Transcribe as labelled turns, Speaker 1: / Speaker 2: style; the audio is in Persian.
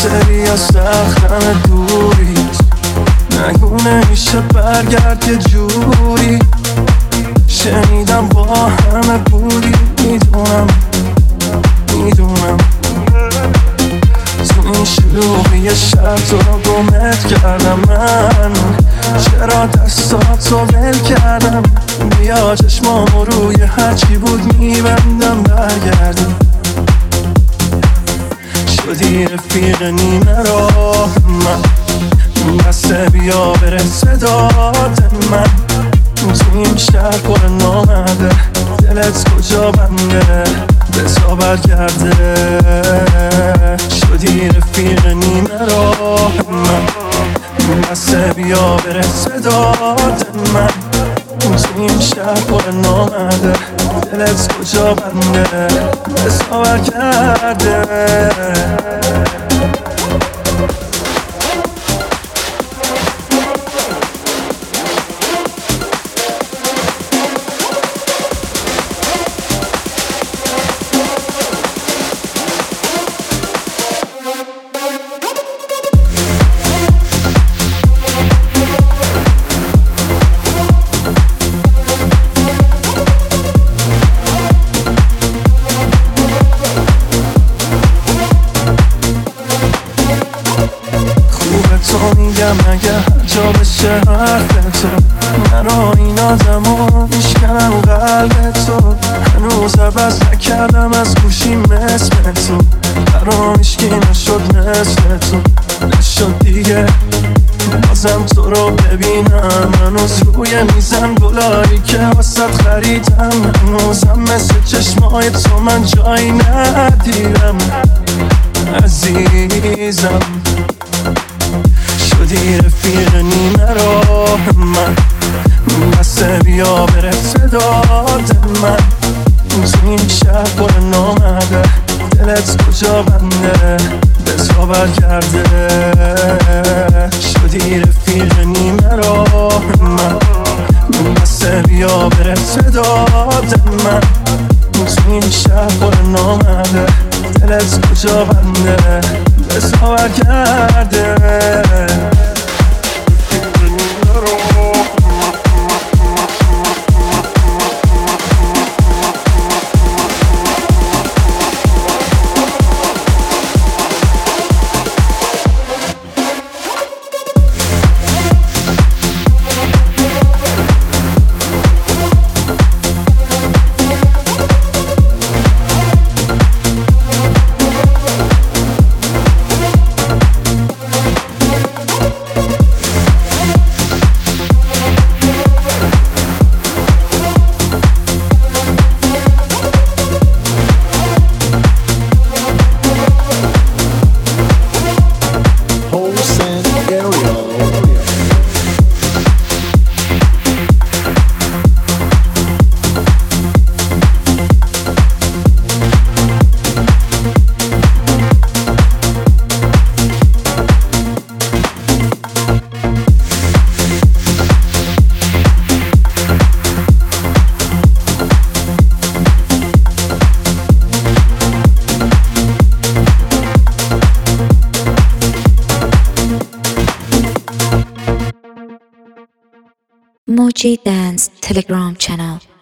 Speaker 1: سری از سختم دوریست، نگونه میشه برگرد یه جوری. شنیدم با همه بودی، میدونم تو این شلوغی شب تو رو گمت کردم. من چرا دستاتو ول کردم؟ بیا چشمامو روی هرچی بود میبندم برگردم. شدی رفیق نیمه راه من، بسته بیا برسه داد من. تو این شهر پر نامده، دلت کجا بنده بسا برگرده. شدی رفیق نیمه راه من، بسته بیا برسه داد من. تو این شهر پر نامده، دلت کجا بنده بسا برگرده. اگه هر جا بشه حرف تو، من این آدمو میشکنم قلب تو. هنوز عوض نکردم از گوشی مثل تو، برام هیچکی نشد مثل تو، نشد دیگه بازم تو رو ببینم. هنوز روی میزم گلایی که واسط خریدم، هنوزم مثل چشمای تو من جایی ندیدم عزیزم. شدی رفیق نیمه راه من، بسته بیا برسه داد من. تو این شهر پر نامده، دلت کجا بنده بسا برگرده. شدی رفیق نیمه راه من، بسته بیا برسه داد من. تو این شهر پر نامده، دلت کجا بنده بسا برگرده.
Speaker 2: Moji Dance Telegram channel.